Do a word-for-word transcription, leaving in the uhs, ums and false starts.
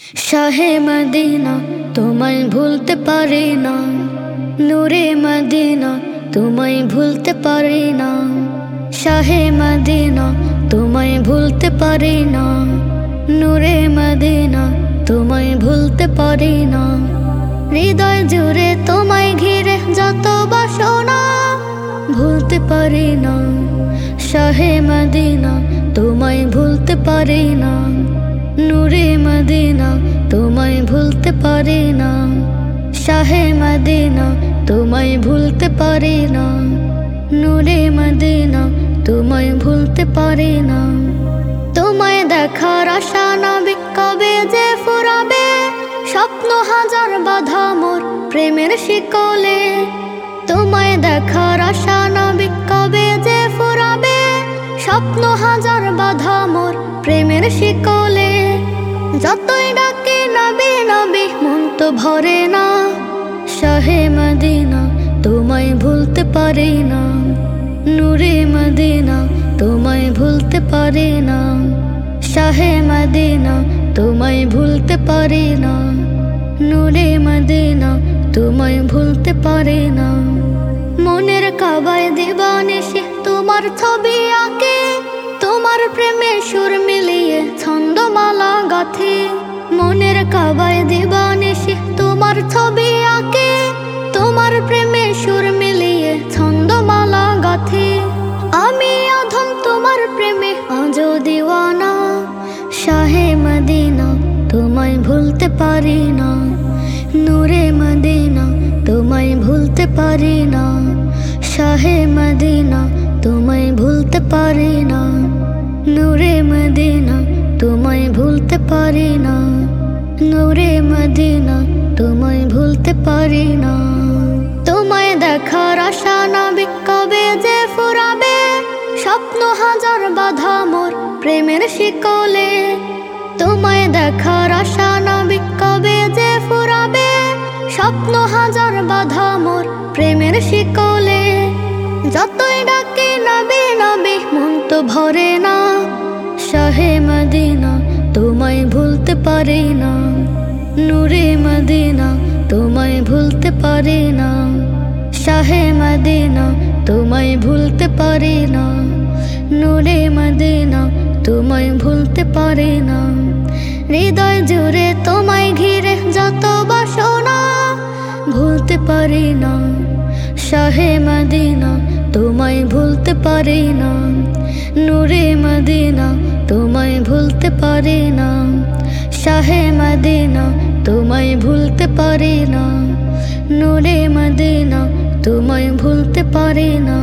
শাহে Medina তোমায় ভুলতে পারি না, নূরে মদিনা তোমায় ভুলতে পারি না। শাহে মদিনা তোমায় ভুলতে পারি না, নূরে মদিনা তোমায় ভুলতে পারি না। হৃদয় জুড়ে তোমায় ঘিরে যত বাসনা ভুলতে পারি না। শাহে মদিনা তোমায় ভুলতে পারি না, নূরে মদিনা তোমায় ভুলতে পারি না। শাহে মদিনা তোমায় ভুলতে পারি না, নূরে মদিনা তোমায় ভুলতে পারি না। তোমায় দেখার আশা নবী কবে যে ফুরাবে, স্বপ্ন হাজার বাধা মোর প্রেমের শিকলে। তোমায় দেখার আশা নবী কবে যে ফুরাবে, স্বপ্ন হাজার বাধা মোর প্রেমের শিকলে। যতই ডাকে নবী নবী মন তো ভরে না। শাহে মদিনা তোমায় ভুলতে পারি না, নূরে মদিনা তোমায় ভুলতে পারি না। শাহে মদিনা তোমায় ভুলতে পারি না, নূরে মদিনা তোমায় ভুলতে পারি না। মনের কাবায় দিবানিশি তোমার ছবি আঁকে, তোমার প্রেমে সুর মিলিয়ে ছন্দমালা গাথি। মনের কাবায় দিবানিশি তোমার ছবি আঁকে, তোমার প্রেমে সুর মিলিয়ে ছন্দমালা গাথি। আমি অধম তোমার প্রেমে আজও দিওয়ানা। শাহে মদিনা তোমায় ভুলতে পারি না, নূরে মদিনা তোমায় ভুলতে পারি না। শাহে মদিনা তোমায় ভুলতে পারি না, নূরে মদিনা তোমায় ভুলতে পারি না। নূরে মদিনা তোমায় ভুলতে পারি না। তোমায় দেখার আশা নবী কবে যে ফুরাবে, স্বপ্ন হাজার বাধা মোর প্রেমের শিকলে। তোমায় দেখার আশা নবী কবে যে ফুরাবে, স্বপ্ন হাজার বাধা মোর প্রেমের শিকলে। যতই ডাকে নবী নবী মন তো ভরে না। শাহে মদিনা তোমায় ভুলতে পারি না, নূরে মদিনা তোমায় ভুলতে পারি না। শাহে মদিনা তোমায় ভুলতে পারি না, নূরে মদিনা তোমায় ভুলতে পারি না। হৃদয় জুড়ে তোমায় ঘিরে যত বাসনা ভুলতে পারি না। শাহে মদিনা তোমায় ভুলতে পারি না, নূরে মদিনা তোমায় ভুলতে পারি না। শাহে মদিনা তোমায় ভুলতে পারি না, নূরে মদিনা তোমায় ভুলতে পারি না।